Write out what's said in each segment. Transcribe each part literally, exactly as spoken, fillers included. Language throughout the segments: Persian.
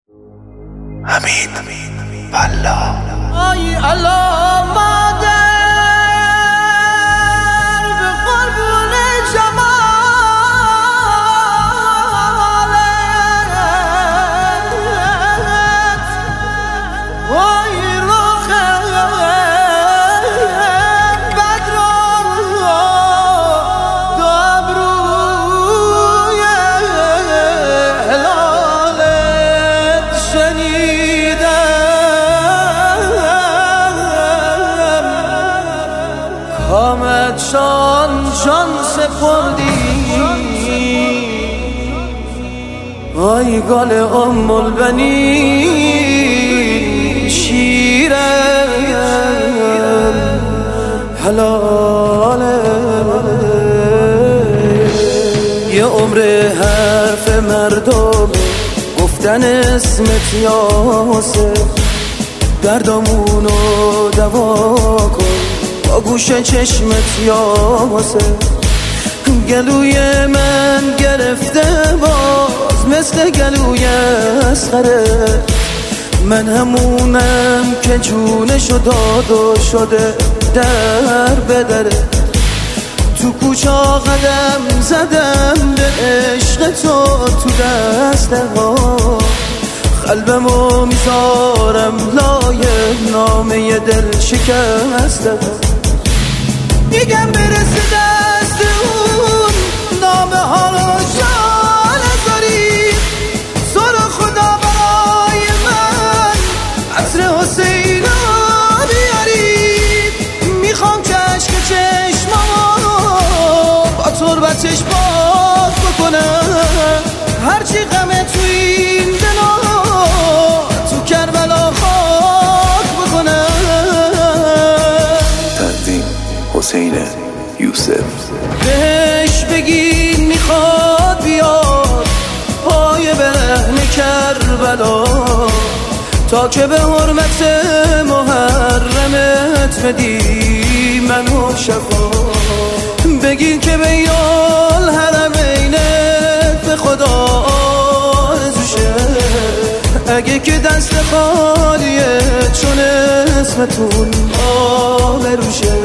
حمید والله ای الله مادر به قربون جمالت وای رخ بدرم دو ابروی هلالت شنیدم کامت شان جان سپردی وای گل ام البنین شیرم حلاله یه عمر حرف مردم گفتن اسمت یاسه دردامونو دوا کن با گوش چشمت یاسه گلوی من گرفته باز مثل گلوی اصغره من همونم که جونشو داد و شده در بدره تو کوچه قدم زدم به عشق تو تو دسته ها قلبمو میذارم لای نامه دل شکسته ها میگم برسه دست اون نامه ها رو جان نذاری سر خدا برای من عطر حسین رو بیاری میخوام که عشق چشمامو با تربتش پاک بکنم هرچی غمه تو این دلا تو کربلا خاک بکنم تقدیم حسین یوسف بهش بگین میخواد بیاد پای برهن کربلا تا که به حرمت محرمت بدی منو شفا بگین که بین الحرمین به خدا آرزوشه اگه که دست خالیه چون اسمتون آبروشه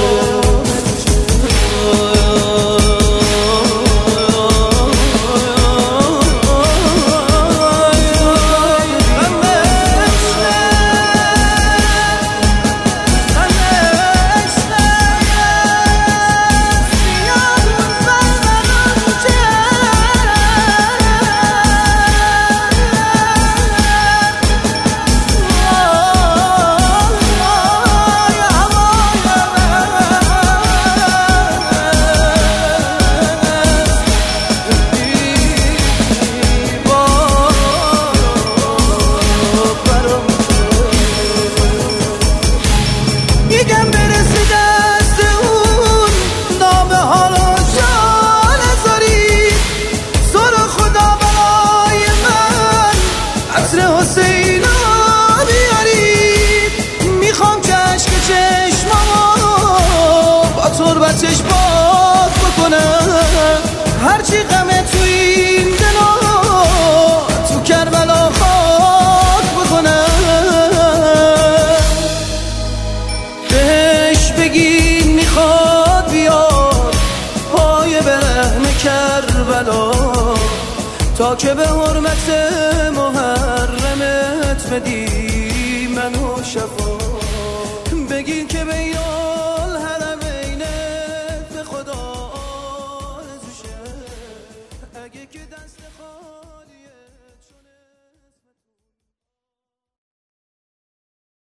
حسین رو بیارید میخوام که عشق چشمامو با تربتش پاک بکنم هرچی غمه تو این دلا تو کربلا خاک بکنم بهش بگین میخواد بیاد پای برهن کربلا تا که به حرمت محرمت بدی منو شفا